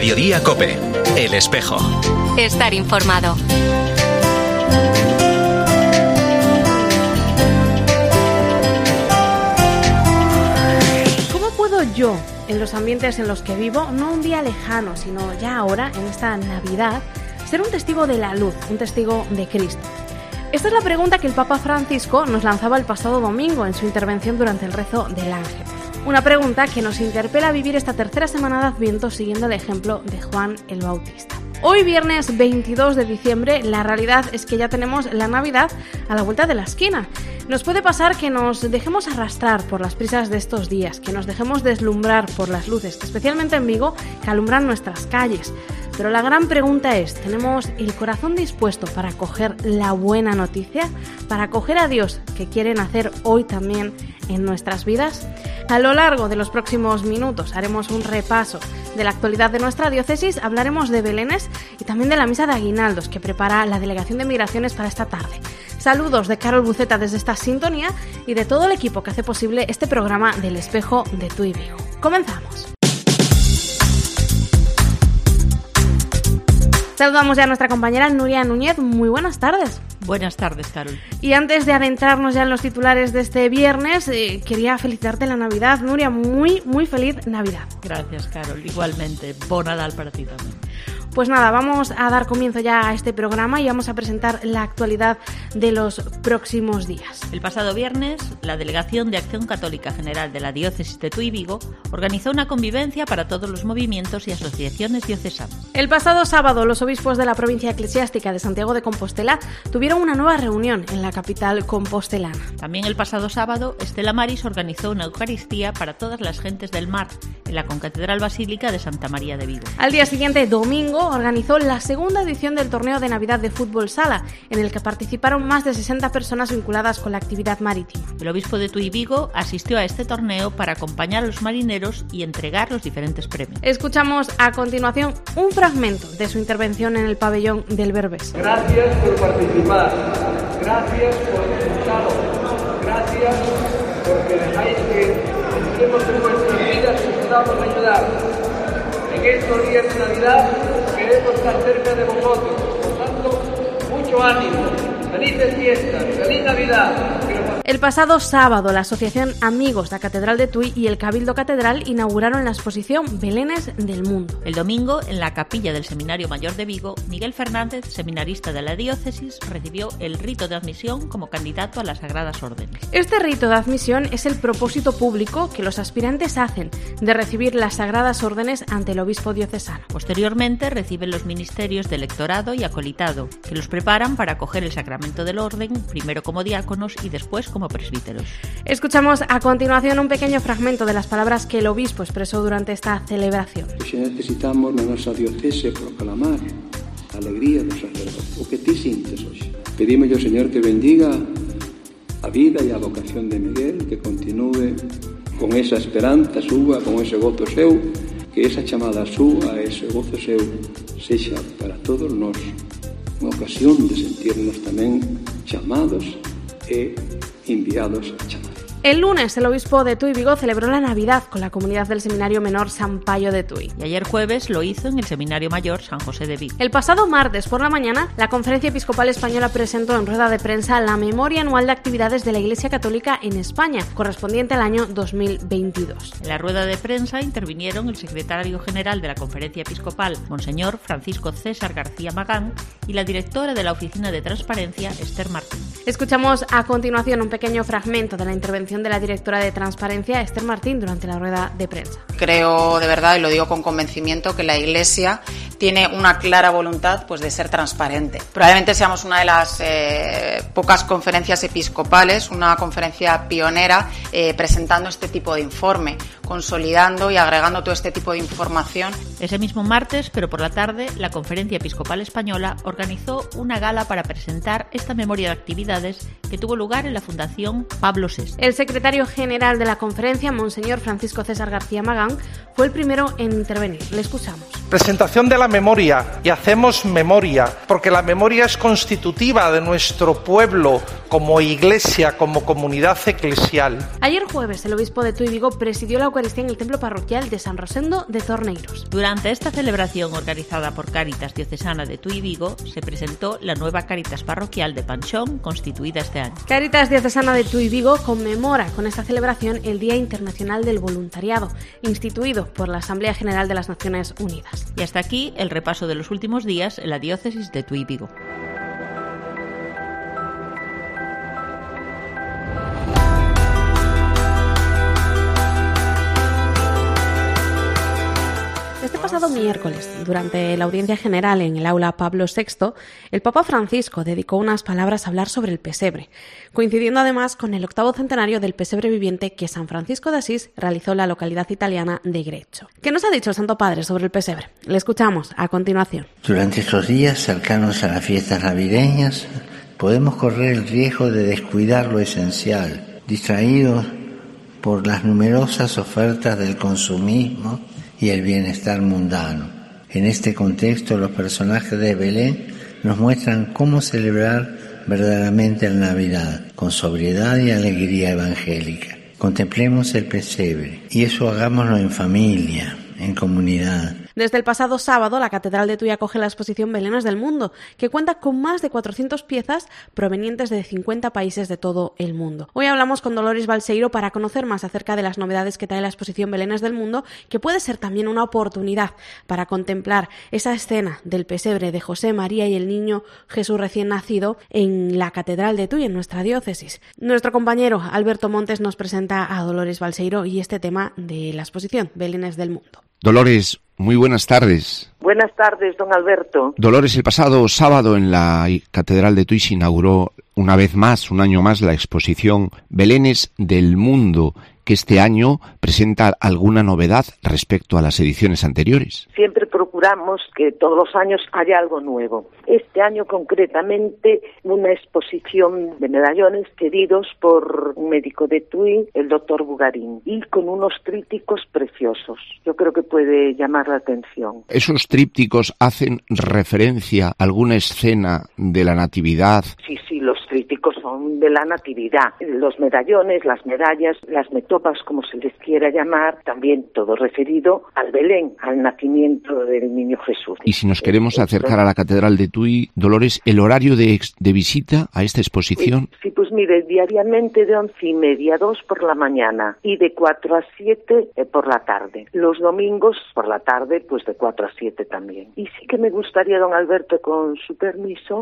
Mediodía COPE. El espejo. Estar informado. ¿Cómo puedo yo, en los ambientes en los que vivo, no un día lejano, sino ya ahora, en esta Navidad, ser un testigo de la luz, un testigo de Cristo? Esta es la pregunta que el Papa Francisco nos lanzaba el pasado domingo en su intervención durante el rezo del Ángel. Una pregunta que nos interpela a vivir esta tercera semana de Adviento siguiendo el ejemplo de Juan el Bautista. Hoy, viernes 22 de diciembre, la realidad es que ya tenemos la Navidad a la vuelta de la esquina. Nos puede pasar que nos dejemos arrastrar por las prisas de estos días, que nos dejemos deslumbrar por las luces, especialmente en Vigo, que alumbran nuestras calles. Pero la gran pregunta es, ¿tenemos el corazón dispuesto para acoger la buena noticia? ¿Para acoger a Dios, que quiere nacer hoy también en nuestras vidas? A lo largo de los próximos minutos haremos un repaso de la actualidad de nuestra diócesis, hablaremos de Belénes y también de la misa de aguinaldos que prepara la Delegación de Migraciones para esta tarde. Saludos de Carol Buceta desde esta sintonía y de todo el equipo que hace posible este programa del Espejo de Tui Vigo. Comenzamos. Saludamos ya a nuestra compañera Nuria Núñez. Muy buenas tardes. Buenas tardes, Carol. Y antes de adentrarnos ya en los titulares de este viernes, quería felicitarte la Navidad. Nuria, muy feliz Navidad. Gracias, Carol. Igualmente, bon Nadal para ti también. Pues nada, vamos a dar comienzo ya a este programa y vamos a presentar la actualidad de los próximos días. El pasado viernes, la Delegación de Acción Católica General de la Diócesis de Tui Vigo organizó una convivencia para todos los movimientos y asociaciones diocesanas. El pasado sábado, los obispos de la provincia eclesiástica de Santiago de Compostela tuvieron una nueva reunión en la capital compostelana. También el pasado sábado, Estela Maris organizó una Eucaristía para todas las gentes del mar en la Concatedral Basílica de Santa María de Vigo. Al día siguiente, domingo, organizó la segunda edición del torneo de Navidad de Fútbol Sala, en el que participaron más de 60 personas vinculadas con la actividad marítima. El obispo de Tui Vigo asistió a este torneo para acompañar a los marineros y entregar los diferentes premios. Escuchamos a continuación un fragmento de su intervención en el pabellón del Berbés. Gracias por participar, gracias por escucharos, gracias porque dejáis que entremos en vuestras vidas y podamos ayudar. En estos días de Navidad queremos estar cerca de vosotros, por tanto, mucho ánimo, felices fiestas, feliz Navidad. El pasado sábado, la Asociación Amigos de la Catedral de Tui y el Cabildo Catedral inauguraron la exposición Belénes del Mundo. El domingo, en la capilla del Seminario Mayor de Vigo, Miguel Fernández, seminarista de la diócesis, recibió el rito de admisión como candidato a las Sagradas Órdenes. Este rito de admisión es el propósito público que los aspirantes hacen de recibir las Sagradas Órdenes ante el obispo diocesano. Posteriormente, reciben los ministerios de lectorado y acolitado, que los preparan para acoger el sacramento del orden, primero como diáconos y después como presbíteros. Escuchamos a continuación un pequeño fragmento de las palabras que el obispo expresó durante esta celebración. Hoxe necesitamos na nosa diocese proclamar a alegría do sacerdote. O que ti sintes hoxe. Pedimos ao Señor que bendiga a vida e a vocación de Miguel, que continúe con esa esperanza súa, con ese gozo seu, que esa chamada súa, ese gozo seu, sexa para todos nós unha ocasión de sentirnos tamén chamados e enviados a chamar. El lunes, el obispo de Tui Vigo celebró la Navidad con la comunidad del Seminario Menor San Payo de Tui. Y ayer jueves lo hizo en el Seminario Mayor San José de Vigo. El pasado martes por la mañana, la Conferencia Episcopal Española presentó en rueda de prensa la memoria anual de actividades de la Iglesia Católica en España, correspondiente al año 2022. En la rueda de prensa intervinieron el secretario general de la Conferencia Episcopal, Monseñor Francisco César García Magán, y la directora de la Oficina de Transparencia, Esther Martín. Escuchamos a continuación un pequeño fragmento de la intervención de la directora de Transparencia, Esther Martín, durante la rueda de prensa. Creo de verdad, y lo digo con convencimiento, que la Iglesia tiene una clara voluntad pues, de ser transparente. Probablemente seamos una de las pocas conferencias episcopales, una conferencia pionera presentando este tipo de informe, consolidando y agregando todo este tipo de información. Ese mismo martes, pero por la tarde, la Conferencia Episcopal Española organizó una gala para presentar esta memoria de actividades que tuvo lugar en la Fundación Pablo VI. El secretario general de la conferencia, Monseñor Francisco César García Magán, fue el primero en intervenir. Le escuchamos. Presentación de la la memoria y hacemos memoria, porque la memoria es constitutiva de nuestro pueblo como iglesia, como comunidad eclesial. Ayer jueves, el obispo de Tui Vigo presidió la Eucaristía en el templo parroquial de San Rosendo de Torneiros. Durante esta celebración organizada por Cáritas Diocesana de Tui Vigo, se presentó la nueva Cáritas parroquial de Panchón, constituida este año. Cáritas Diocesana de Tui Vigo conmemora con esta celebración el Día Internacional del Voluntariado, instituido por la Asamblea General de las Naciones Unidas. Y hasta aquí el repaso de los últimos días en la diócesis de Tui Vigo. Este pasado miércoles, durante la audiencia general en el aula Pablo VI, el Papa Francisco dedicó unas palabras a hablar sobre el pesebre, coincidiendo además con el 8º centenario del pesebre viviente que San Francisco de Asís realizó en la localidad italiana de Greccio. ¿Qué nos ha dicho el Santo Padre sobre el pesebre? Le escuchamos a continuación. Durante estos días cercanos a las fiestas navideñas, podemos correr el riesgo de descuidar lo esencial, distraídos por las numerosas ofertas del consumismo y el bienestar mundano. En este contexto, los personajes de Belén nos muestran cómo celebrar verdaderamente la Navidad, con sobriedad y alegría evangélica. Contemplemos el pesebre, y eso hagámoslo en familia, en comunidad. Desde el pasado sábado, la Catedral de Tui acoge la exposición Belenes del Mundo, que cuenta con más de 400 piezas provenientes de 50 países de todo el mundo. Hoy hablamos con Dolores Balseiro para conocer más acerca de las novedades que trae la exposición Belenes del Mundo, que puede ser también una oportunidad para contemplar esa escena del pesebre de José, María y el niño Jesús recién nacido en la Catedral de Tui, en nuestra diócesis. Nuestro compañero Alberto Montes nos presenta a Dolores Balseiro y este tema de la exposición Belenes del Mundo. Dolores, muy buenas tardes. Buenas tardes, don Alberto. Dolores, el pasado sábado en la Catedral de Tui se inauguró una vez más, un año más, la exposición Belenes del Mundo, que este año presenta alguna novedad respecto a las ediciones anteriores. Siempre procuramos que todos los años haya algo nuevo. Este año concretamente una exposición de medallones cedidos por un médico de Tui, el doctor Bugarín, y con unos trípticos preciosos. Yo creo que puede llamar la atención. ¿Esos trípticos hacen referencia a alguna escena de la Natividad? Sí, los trípticos son de la Natividad. Los medallones, las medallas, las metopas, como se les quiera llamar, también todo referido al Belén, al nacimiento del niño Jesús. Y si nos queremos acercar a la Catedral de Tui, Dolores, ¿el horario de visita a esta exposición? Sí, pues mire, diariamente de 11:30 a 2 por la mañana y de 4 a 7 por la tarde. Los domingos por la tarde, pues de 4 a 7 también. Y sí que me gustaría, don Alberto, con su permiso,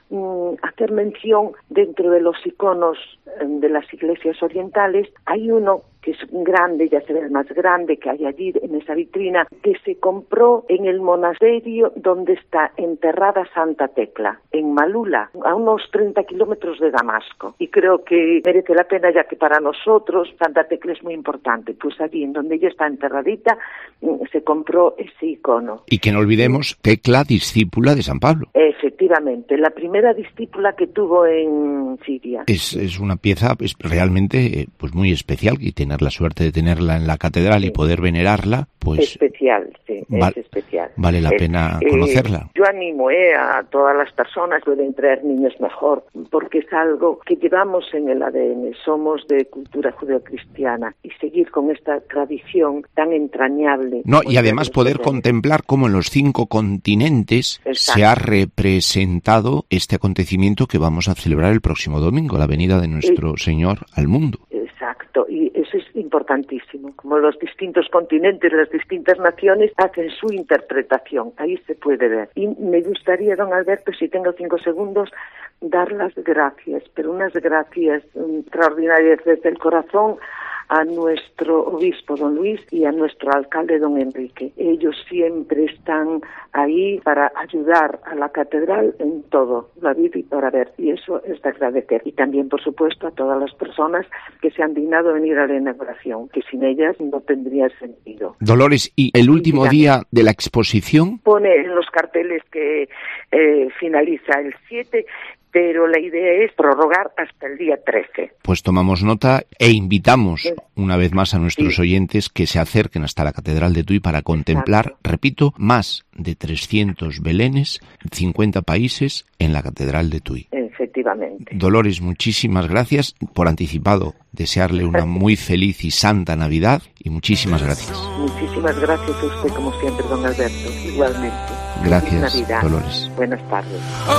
hacer mención dentro de los iconos de las iglesias orientales. Hay uno que es grande, ya se ve el más grande que hay allí en esa vitrina, que se compró en el monasterio donde está enterrada Santa Tecla, en Malula, a unos 30 kilómetros de Damasco. Y creo que merece la pena, ya que para nosotros Santa Tecla es muy importante. Pues allí, en donde ella está enterradita, se compró ese icono. Y que no olvidemos, Tecla, discípula de San Pablo. Efectivamente, la primera discípula que tuvo en Siria. Es una pieza realmente pues muy especial, y tener la suerte de tenerla en la catedral y poder venerarla, pues especial, sí, es especial. Vale la pena conocerla. Yo animo a todas las personas, pueden traer niños mejor, porque es algo que llevamos en el ADN, somos de cultura judeocristiana, y seguir con esta tradición tan entrañable. No, y además poder contemplar cómo en los 5 continentes se ha representado este acontecimiento que vamos a celebrar el próximo domingo, la venida de nuestro Señor al mundo. Exacto, y eso es importantísimo, como los distintos continentes, las distintas naciones hacen su interpretación, ahí se puede ver. Y me gustaría, don Alberto, si tengo 5 segundos, dar las gracias, pero unas gracias extraordinarias desde el corazón a nuestro obispo, don Luis, y a nuestro alcalde, don Enrique. Ellos siempre están ahí para ayudar a la catedral en todo, la vida y por haber, y eso es de agradecer. Y también, por supuesto, a todas las personas que se han dignado a venir a la inauguración, que sin ellas no tendría sentido. Dolores, ¿y el último día de la exposición? Pone en los carteles que finaliza el 7, pero la idea es prorrogar hasta el día 13. Pues tomamos nota e invitamos una vez más a nuestros oyentes que se acerquen hasta la Catedral de Tui para contemplar, repito, más de 300 belenes, 50 países en la Catedral de Tui. Efectivamente. Dolores, muchísimas gracias por anticipado. Desearle una muy feliz y santa Navidad y muchísimas gracias. Muchísimas gracias a usted, como siempre, don Alberto. Igualmente. Gracias, Navidad. Dolores. Buenas tardes.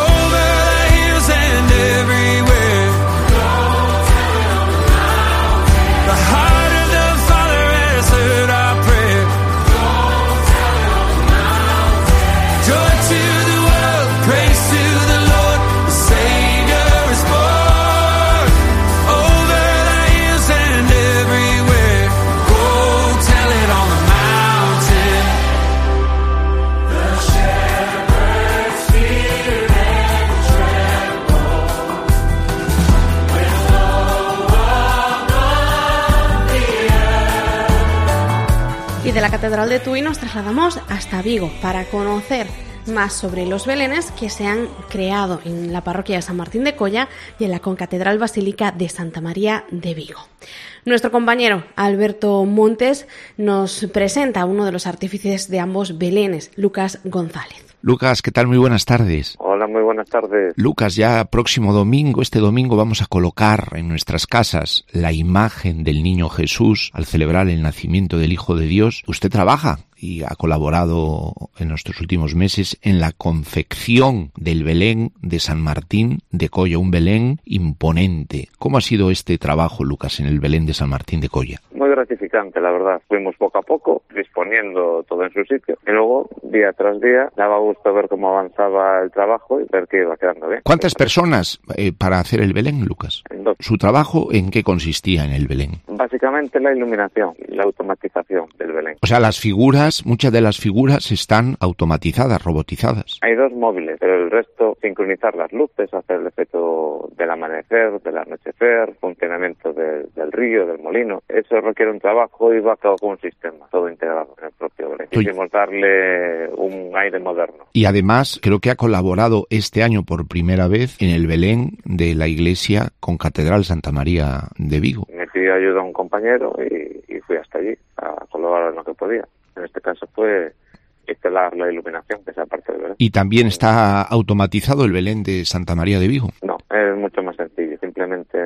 De la Catedral de Tui nos trasladamos hasta Vigo para conocer más sobre los belenes que se han creado en la parroquia de San Martín de Colla y en la Concatedral Basílica de Santa María de Vigo. Nuestro compañero Alberto Montes nos presenta a uno de los artífices de ambos belenes, Lucas González. Lucas, ¿qué tal? Muy buenas tardes. Hola, muy buenas tardes. Lucas, ya próximo domingo, este domingo, vamos a colocar en nuestras casas la imagen del niño Jesús al celebrar el nacimiento del Hijo de Dios. Usted trabaja y ha colaborado en nuestros últimos meses en la confección del Belén de San Martín de Colla, un Belén imponente. ¿Cómo ha sido este trabajo, Lucas, en el Belén de San Martín de Colla? Muy gratificante, la verdad. Fuimos poco a poco, disponiendo todo en su sitio. Y luego, día tras día, daba gusto ver cómo avanzaba el trabajo y ver que iba quedando bien. ¿Cuántas personas para hacer el Belén, Lucas? Dos. ¿Su trabajo en qué consistía en el Belén? Básicamente la iluminación y la automatización del Belén. O sea, las figuras, muchas de las figuras están automatizadas, robotizadas. Hay dos móviles, pero el resto, sincronizar las luces, hacer el efecto del amanecer, del anochecer, funcionamiento del río, del molino. Eso requiere un trabajo y va todo con un sistema, todo integrado en el propio Belén. Quisimos darle un aire moderno. Y además, creo que ha colaborado este año por primera vez en el Belén de la Iglesia Concatedral Santa María de Vigo. Me pidió ayuda a un compañero y fui hasta allí a colaborar en lo que podía. En este caso fue instalar la iluminación, que sea parte del Belén. ¿Y también está automatizado el Belén de Santa María de Vigo? No, es mucho más sencillo. Simplemente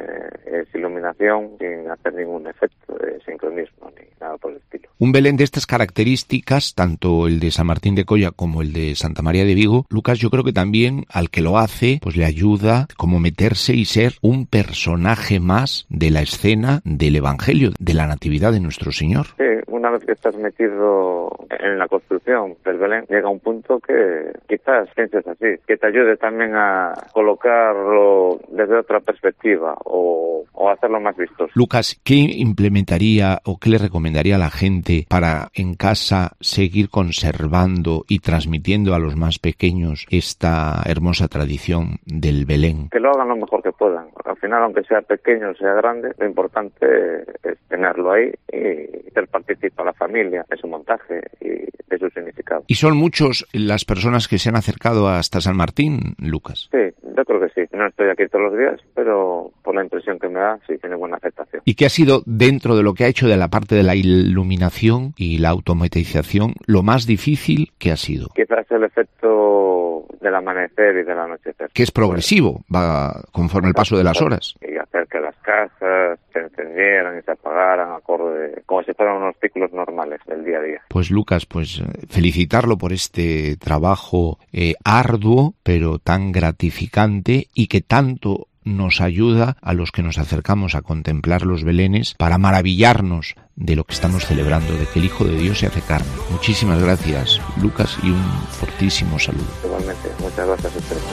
es iluminación sin hacer ningún efecto de sincronismo ni nada por el estilo. Un Belén de estas características, tanto el de San Martín de Colla como el de Santa María de Vigo, Lucas, yo creo que también al que lo hace, pues le ayuda como meterse y ser un personaje más de la escena del Evangelio, de la Natividad de nuestro Señor. Sí, una vez que estás metido en la construcción del Belén, llega un punto que quizás pienses así, que te ayude también a colocarlo desde otra perspectiva o hacerlo más vistoso. Lucas, ¿qué implementaría o qué le recomendaría a la gente para en casa seguir conservando y transmitiendo a los más pequeños esta hermosa tradición del Belén? Que lo hagan lo mejor que puedan. Al final, aunque sea pequeño o sea grande, lo importante es tenerlo ahí y hacer participar a la familia en su montaje y de su significado. ¿Y son muchos las personas que se han acercado hasta San Martín, Lucas? Sí, yo creo que sí. No estoy aquí todos los días, pero por la impresión que me da, sí tiene buena aceptación. ¿Y qué ha sido, dentro de lo que ha hecho de la parte de la iluminación y la automatización, lo más difícil que ha sido? Quizás el efecto del amanecer y del anochecer. Que es progresivo, va conforme el paso de las horas. Y hacer que las casas se encendieran y se apagaran acorde, como si fueran unos ciclos normales del día a día. Pues Lucas, pues felicitarlo por este trabajo arduo, pero tan gratificante y que tanto nos ayuda a los que nos acercamos a contemplar los belenes para maravillarnos de lo que estamos celebrando, de que el Hijo de Dios se hace carne. Muchísimas gracias, Lucas, y un fortísimo saludo. Igualmente, muchas gracias a ustedes.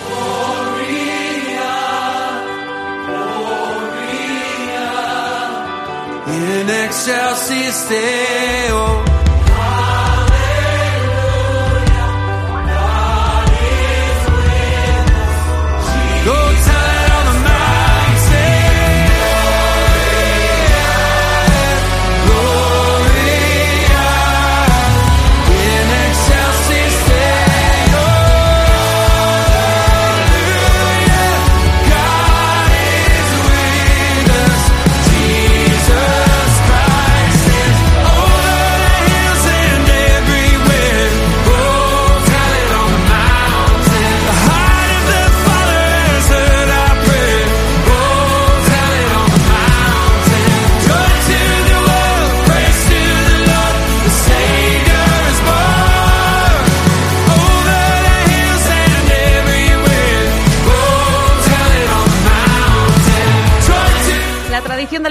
In excelsis Deo.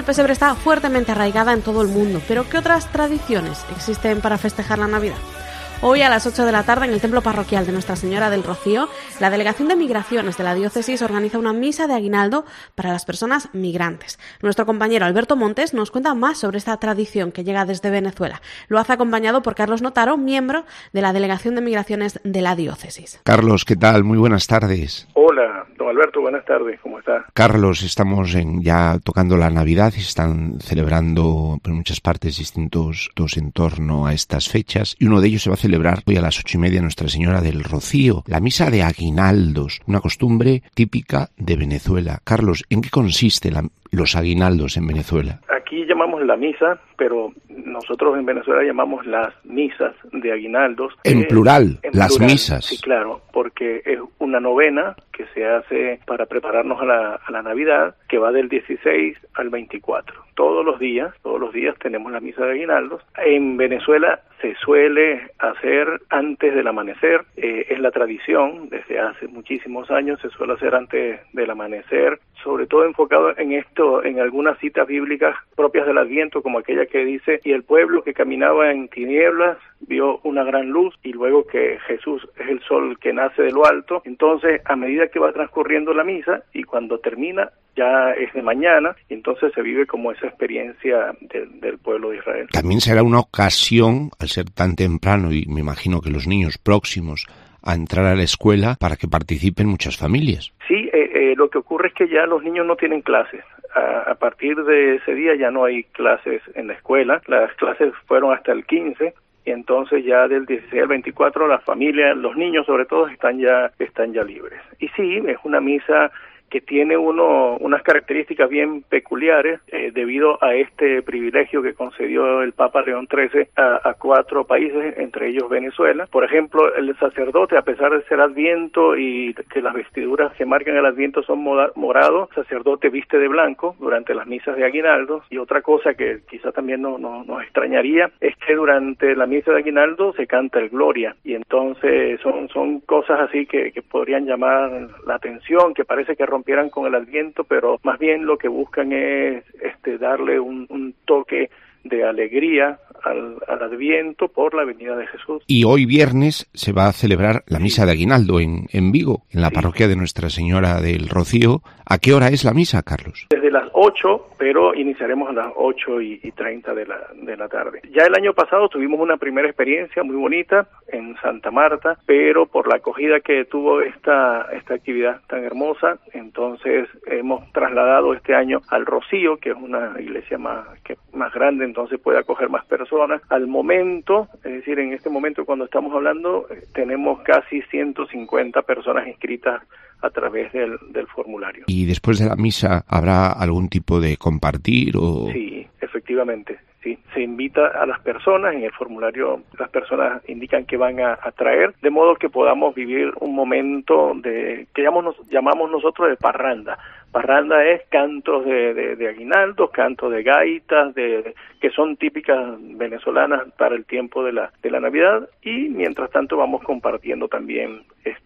del pesebre está fuertemente arraigada en todo el mundo, pero ¿qué otras tradiciones existen para festejar la Navidad? Hoy a las 8 de la tarde en el templo parroquial de Nuestra Señora del Rocío, la Delegación de Migraciones de la Diócesis organiza una misa de aguinaldo para las personas migrantes. Nuestro compañero Alberto Montes nos cuenta más sobre esta tradición que llega desde Venezuela. Lo hace acompañado por Carlos Notaro, miembro de la Delegación de Migraciones de la Diócesis. Carlos, ¿qué tal? Muy buenas tardes. Hola, don Alberto, buenas tardes, ¿cómo está? Carlos, estamos ya tocando la Navidad y están celebrando en muchas partes distintos en torno a estas fechas, y uno de ellos se va a celebrar hoy a las 8:30 Nuestra Señora del Rocío, la misa de aguinaldos, una costumbre típica de Venezuela. Carlos, ¿en qué consiste los aguinaldos en Venezuela? Aquí llamamos la misa, pero nosotros en Venezuela llamamos las misas de aguinaldos. En plural, las misas. Sí, claro, porque es una novena que se hace para prepararnos a la Navidad, que va del 16 al 24. Todos los días tenemos la misa de aguinaldos. En Venezuela se suele hacer antes del amanecer, es la tradición, desde hace muchísimos años se suele hacer antes del amanecer, sobre todo enfocado en esto, en algunas citas bíblicas propias del Adviento, como aquella que dice, y el pueblo que caminaba en tinieblas vio una gran luz, y luego que Jesús es el sol que nace de lo alto. Entonces, a medida que va transcurriendo la misa, y cuando termina, ya es de mañana, y entonces se vive como esa experiencia del pueblo de Israel. También será una ocasión, al ser tan temprano, y me imagino que los niños próximos a entrar a la escuela, para que participen muchas familias. Sí, lo que ocurre es que ya los niños no tienen clases. A partir de ese día ya no hay clases en la escuela. Las clases fueron hasta el 15, y entonces ya del 16 al 24 las familias, los niños sobre todo, están ya libres. Y sí, es una misa que tiene unas características bien peculiares debido a este privilegio que concedió el Papa León XIII a 4 países, entre ellos Venezuela. Por ejemplo, el sacerdote, a pesar de ser Adviento y que las vestiduras que marcan el Adviento son morados, el sacerdote viste de blanco durante las misas de aguinaldos. Y otra cosa que quizá también nos extrañaría es que durante la misa de aguinaldo se canta el Gloria, y entonces son cosas así que podrían llamar la atención, que parece que rompieran con el Adviento, pero más bien lo que buscan es darle un toque de alegría al Adviento por la venida de Jesús. Y hoy viernes se va a celebrar la misa de aguinaldo en Vigo, en la parroquia de Nuestra Señora del Rocío. ¿A qué hora es la misa, Carlos? Desde las 8, pero iniciaremos a las 8:30 de la tarde. Ya el año pasado tuvimos una primera experiencia muy bonita en Santa Marta, pero por la acogida que tuvo esta actividad tan hermosa, entonces hemos trasladado este año al Rocío, que es una iglesia más grande, entonces puede acoger más personas. Al momento, es decir, en este momento cuando estamos hablando, tenemos casi 150 personas inscritas a través del formulario. ¿Y después de la misa habrá algún tipo de compartir o...? Sí, efectivamente. Sí, se invita a las personas, en el formulario las personas indican que van a traer, de modo que podamos vivir un momento que llamamos nosotros de parranda. Parranda es cantos de aguinaldos, cantos de gaitas, que son típicas venezolanas para el tiempo de la Navidad, y mientras tanto vamos compartiendo también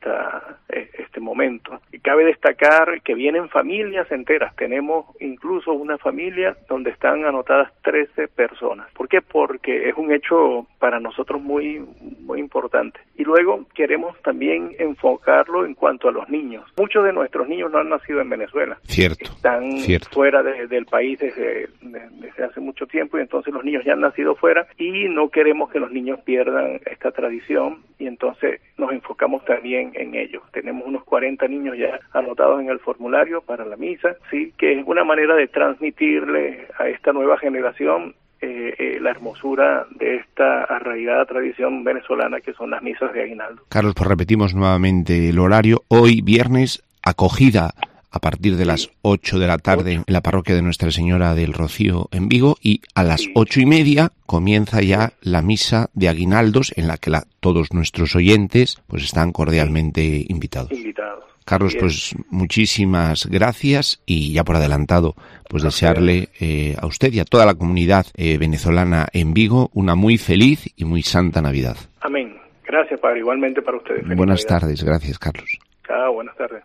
este momento. Y cabe destacar que vienen familias enteras. Tenemos incluso una familia donde están anotadas 13 personas. ¿Por qué? Porque es un hecho para nosotros muy, muy importante. Y luego queremos también enfocarlo en cuanto a los niños. Muchos de nuestros niños no han nacido en Venezuela. Cierto. Están fuera del país desde hace mucho tiempo, y entonces los niños ya han nacido fuera, y no queremos que los niños pierdan esta tradición, y entonces nos enfocamos también en ellos. Tenemos unos 40 niños ya anotados en el formulario para la misa, sí, que es una manera de transmitirle a esta nueva generación la hermosura de esta arraigada tradición venezolana que son las misas de aguinaldo. Carlos, pues repetimos nuevamente el horario. Hoy viernes, acogida a partir de las 8 de la tarde en la parroquia de Nuestra Señora del Rocío en Vigo, y a las 8:30 comienza ya la misa de aguinaldos, en la que todos nuestros oyentes pues están cordialmente invitados. Carlos, pues muchísimas gracias, y ya por adelantado pues desearle a usted y a toda la comunidad venezolana en Vigo una muy feliz y muy santa Navidad. Amén. Gracias, Padre. Igualmente para ustedes. Feliz Buenas Navidad. tardes. Gracias, Carlos. Chao, buenas tardes.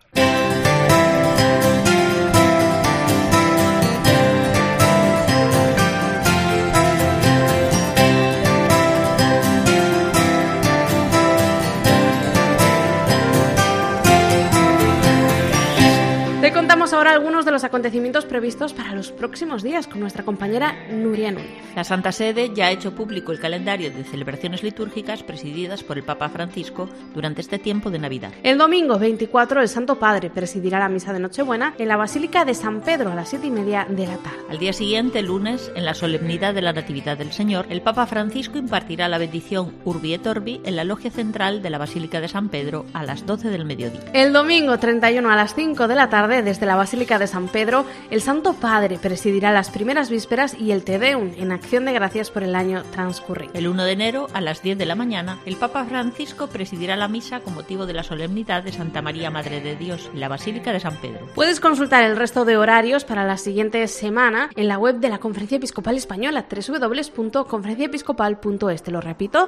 ahora algunos de los acontecimientos previstos para los próximos días con nuestra compañera Nuria Núñez. La Santa Sede ya ha hecho público el calendario de celebraciones litúrgicas presididas por el Papa Francisco durante este tiempo de Navidad. El domingo 24 el Santo Padre presidirá la misa de Nochebuena en la Basílica de San Pedro a las 7:30 de la tarde. Al día siguiente, el lunes, en la solemnidad de la Natividad del Señor, el Papa Francisco impartirá la bendición Urbi et Orbi en la logia central de la Basílica de San Pedro a las 12 del mediodía. El domingo 31 a las 5 de la tarde, desde la Basílica de San Pedro, el Santo Padre presidirá las primeras vísperas y el Te Deum en acción de gracias por el año transcurrido. El 1 de enero, a las 10 de la mañana, el Papa Francisco presidirá la misa con motivo de la solemnidad de Santa María Madre de Dios en la Basílica de San Pedro. Puedes consultar el resto de horarios para la siguiente semana en la web de la Conferencia Episcopal Española, www.conferenciaepiscopal.es. Te lo repito,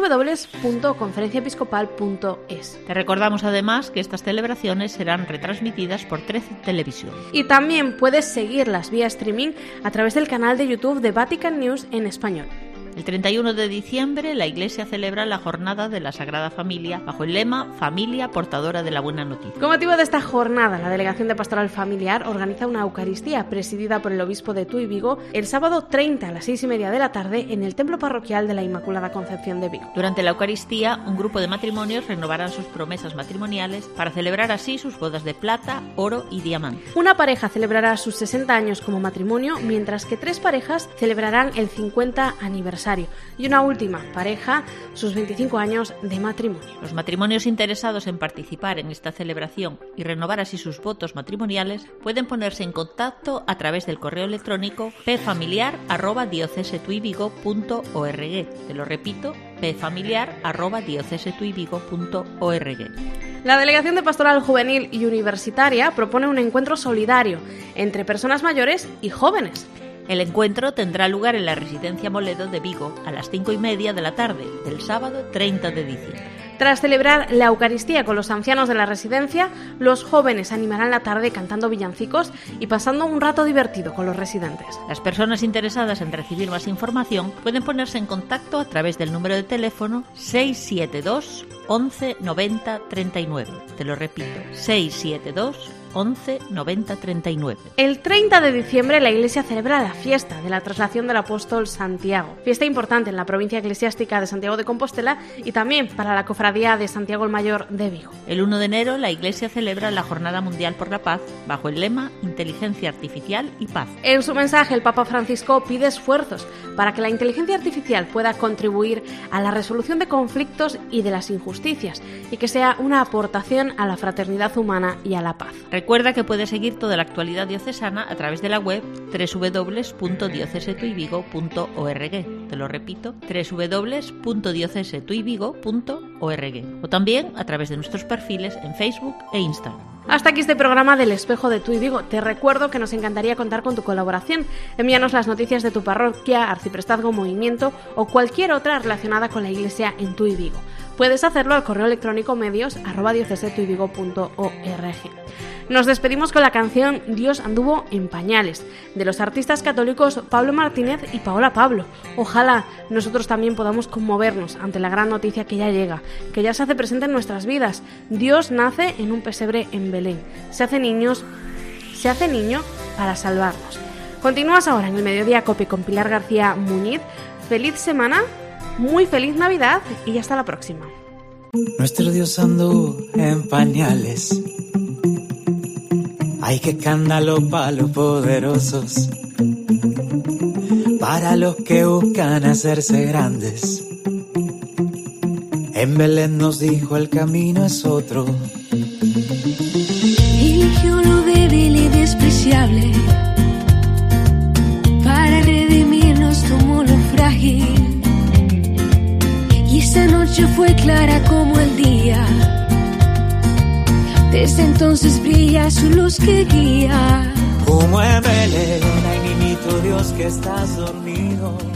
www.conferenciaepiscopal.es. Te recordamos además que estas celebraciones serán retransmitidas por 13 Televisión. Y también puedes seguirlas vía streaming a través del canal de YouTube de Vatican News en español. El 31 de diciembre la Iglesia celebra la Jornada de la Sagrada Familia bajo el lema Familia portadora de la buena noticia. Con motivo de esta jornada, la Delegación de Pastoral Familiar organiza una Eucaristía presidida por el obispo de Tuy Vigo el sábado 30 a las 6:30 de la tarde en el Templo Parroquial de la Inmaculada Concepción de Vigo. Durante la Eucaristía, un grupo de matrimonios renovarán sus promesas matrimoniales para celebrar así sus bodas de plata, oro y diamante. Una pareja celebrará sus 60 años como matrimonio, mientras que 3 parejas celebrarán el 50 aniversario. Y una última pareja, sus 25 años de matrimonio. Los matrimonios interesados en participar en esta celebración y renovar así sus votos matrimoniales pueden ponerse en contacto a través del correo electrónico pfamiliar@diocesetuyvigo.org. Te lo repito, pfamiliar@diocesetuyvigo.org. La Delegación de Pastoral Juvenil y Universitaria propone un encuentro solidario entre personas mayores y jóvenes. El encuentro tendrá lugar en la Residencia Moledo de Vigo a las 5:30 de la tarde del sábado 30 de diciembre. Tras celebrar la Eucaristía con los ancianos de la residencia, los jóvenes animarán la tarde cantando villancicos y pasando un rato divertido con los residentes. Las personas interesadas en recibir más información pueden ponerse en contacto a través del número de teléfono 672 11 90 39. Te lo repito, 672 11 90 39. El 30 de diciembre la Iglesia celebra la fiesta de la traslación del apóstol Santiago, fiesta importante en la provincia eclesiástica de Santiago de Compostela y también para la cofradía de Santiago el Mayor de Vigo. El 1 de enero la Iglesia celebra la Jornada Mundial por la Paz bajo el lema Inteligencia Artificial y Paz. En su mensaje el Papa Francisco pide esfuerzos para que la inteligencia artificial pueda contribuir a la resolución de conflictos y de las injusticias y que sea una aportación a la fraternidad humana y a la paz. Recuerda que puedes seguir toda la actualidad diocesana a través de la web www.diocesetuyvigo.org. Te lo repito, www.diocesetuyvigo.org. O también a través de nuestros perfiles en Facebook e Instagram. Hasta aquí este programa del Espejo de Tuy Vigo. Te recuerdo que nos encantaría contar con tu colaboración. Envíanos las noticias de tu parroquia, arciprestazgo, movimiento o cualquier otra relacionada con la Iglesia en Tuy Vigo. Puedes hacerlo al correo electrónico medios@diocesetuyvigo.org. Nos despedimos con la canción Dios anduvo en pañales, de los artistas católicos Pablo Martínez y Paola Pablo. Ojalá nosotros también podamos conmovernos ante la gran noticia que ya llega, que ya se hace presente en nuestras vidas. Dios nace en un pesebre en Belén. Se hace niño para salvarnos. Continúas ahora en el Mediodía Cope con Pilar García Muñiz. Feliz semana, muy feliz Navidad y hasta la próxima. Nuestro Dios anduvo en pañales. Ay, qué escándalo para los poderosos, para los que buscan hacerse grandes. En Belén nos dijo el camino es otro. Eligió lo débil y despreciable, para redimirnos tomó lo frágil. Y esa noche fue clara como el día. Desde entonces brilla su luz que guía. Como en Belén, ay niñito Dios que estás dormido.